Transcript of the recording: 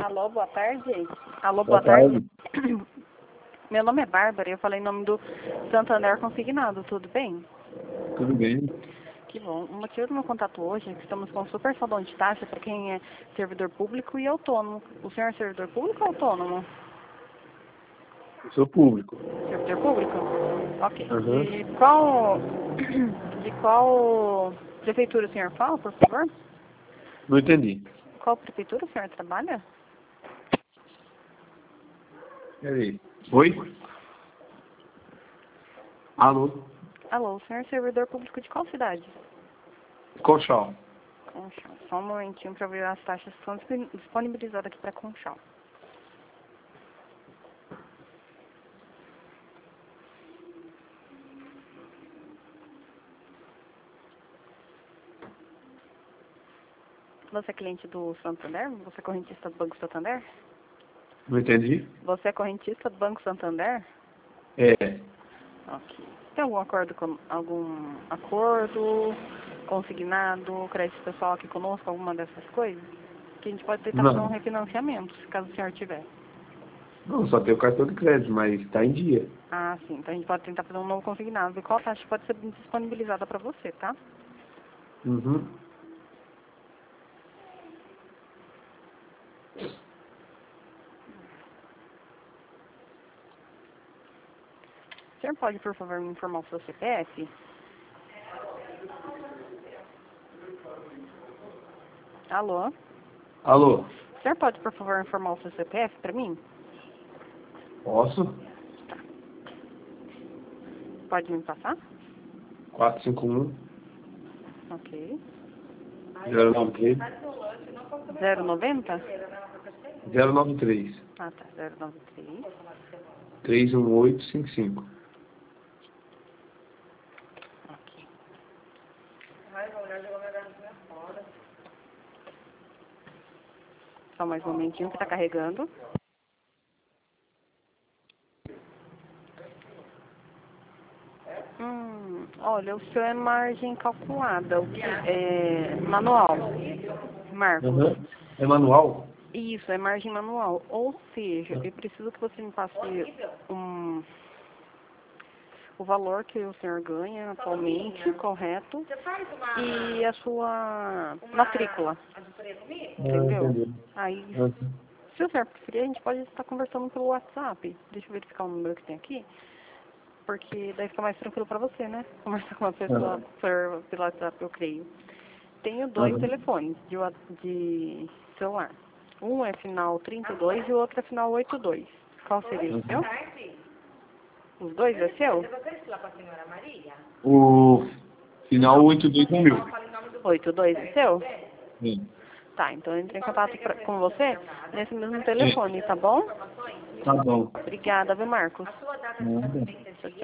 Alô, boa tarde. Alô, Boa boa tarde. tarde. Meu nome é Bárbara e eu falei em nome do Santander Consignado, tudo bem? Tudo bem? Que bom. O motivo do meu contato hoje é que estamos com um super saldão de taxa para quem é servidor público e autônomo. O senhor é servidor público ou autônomo? Eu sou público. Servidor público? Ok. Aham. De qual prefeitura o senhor fala, por favor? Não entendi. Qual prefeitura o senhor trabalha? Peraí. Oi? Alô? Alô, o senhor é servidor público de qual cidade? Conchal. Conchal. Só um momentinho para ver as taxas que são disponibilizadas aqui para Conchal. Você é cliente do Santander? Você é correntista do Banco Santander? Não entendi? Você é correntista do Banco Santander? É. Ok. Tem algum acordo consignado, crédito pessoal aqui conosco, alguma dessas coisas? Que a gente pode tentar fazer um Não. refinanciamento, se caso o senhor tiver. Não, só tenho cartão de crédito, mas está em dia. Ah, sim. Então a gente pode tentar fazer um novo consignado. E qual taxa pode ser disponibilizada para você, tá? Uhum. O senhor pode, por favor, me informar o seu CPF? Alô? Alô? O senhor pode, por favor, informar o seu CPF para mim? Posso? Pode me passar? 451 Ok. 093 090? 093 Ah, tá. 093. 31855. Ok. Só mais um momentinho que está carregando. Olha, o seu é margem calculada, o que é manual, Marcos. Uhum. É manual? Isso, é margem manual. Ou seja, eu preciso que você me passe o valor que o senhor ganha atualmente, correto, e a sua matrícula, entendeu? Entendi. Aí, Uhum. se o senhor preferir, a gente pode estar conversando pelo WhatsApp. Deixa eu verificar o número que tem aqui, porque daí fica mais tranquilo para você, né? Conversar com uma pessoa pelo WhatsApp, eu creio. Tenho dois Uhum. telefones de celular. Um é final 32 e o outro é final 82. Qual seria o seu? Os dois é seu? O final 82 é meu. 82 é seu? Sim. Tá, então eu entrei em contato com você nesse mesmo Sim. telefone, tá bom? Tá bom. Obrigada, viu, Marcos? Nada. Tchau, tchau.